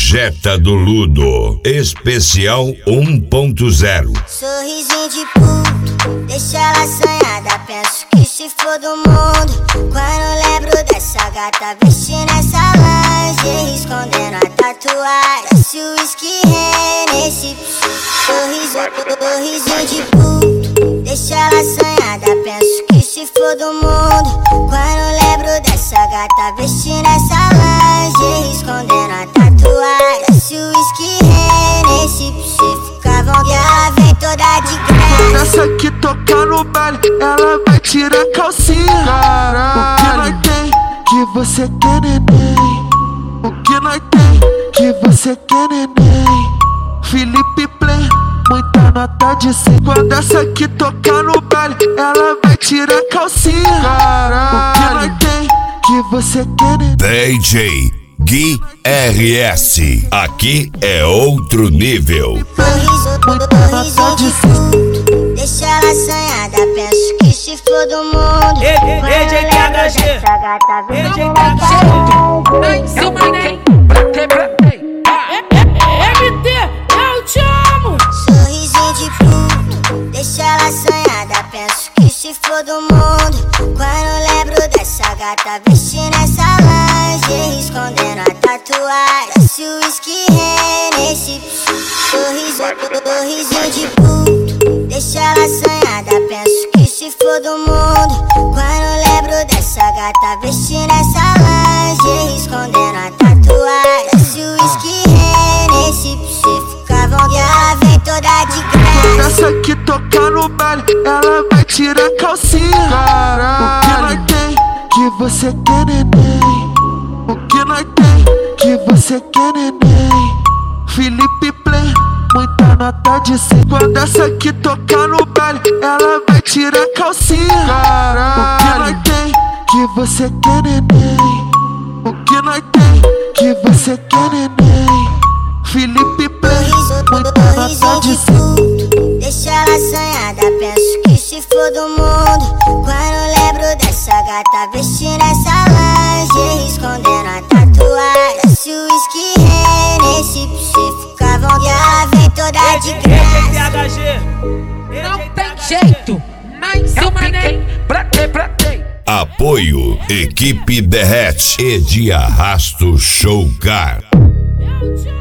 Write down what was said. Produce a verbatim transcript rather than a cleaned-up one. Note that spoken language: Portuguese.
Projeta do Ludo, especial um ponto zero. Sorrisinho de puto, deixa ela assanhada. Penso que se for do mundo, quando lembro dessa gata vestindo essa lingerie, escondendo a tatuagem. Se o whisky nesse sorriso, sorrisinho de puto, deixa ela assanhada. Penso que se for do mundo, quando lembro dessa gata vestindo essa lingerie, escondendo a tatuagem. Se o whisky nesse você ficava onde ela vem toda de graça. Essa que toca no baile, ela vai tirar a calcinha. Caralho. O que nós tem que você quer, neném? O que nós tem que você quer, neném? Felipe Play, muita nota de cem. Quando essa que toca no baile, ela vai tirar a calcinha. Caralho. O que nós tem que você quer, neném? D J Gui R S, aqui é outro nível. Sorriso, sorriso de puto, deixa ela assanhada. Penso que se for do mundo, D J T H G, essa gata vem D J toda T H G, de em cima nem pra pra M T, eu te amo. sorrisinho de puto, deixa ela assanhada. Penso que se for do mundo, quando lembro dessa gata vestindo essa lingerie, escondendo a tatuagem. Se o whisky nesse sorriso, sorrisinho de puto, deixa ela assanhada. Penso que se for do mundo, quando lembro dessa gata vestindo essa lingerie, escondendo a tatuagem. Se o whisky nesse você ficava onde ela vem toda de graça. Essa que toca no baile, ela vai tirar a calcinha. Caralho. O que nós tem que você quer, neném? O que nós tem que você quer, neném? Felipe Play, muita nota de cem. Quando essa que toca no baile, ela vai tirar a calcinha. Caralho. O que nós tem que você quer, neném? O que nós tem que você quer, neném? Felipe Play, muita nota de cem. puto, deixa ela assanhada. Penso que se for do mundo, quando lembro dessa gata vestindo essa lingerie, escondendo a tatuagem. Se o whisky nesse você ficava onde ela vem toda de D J T graça. H G, Não tem jeito, mas eu mandei pra ter, pra ter. Apoio Equipe Derrete e de Arrasto Show Car. eu te amo.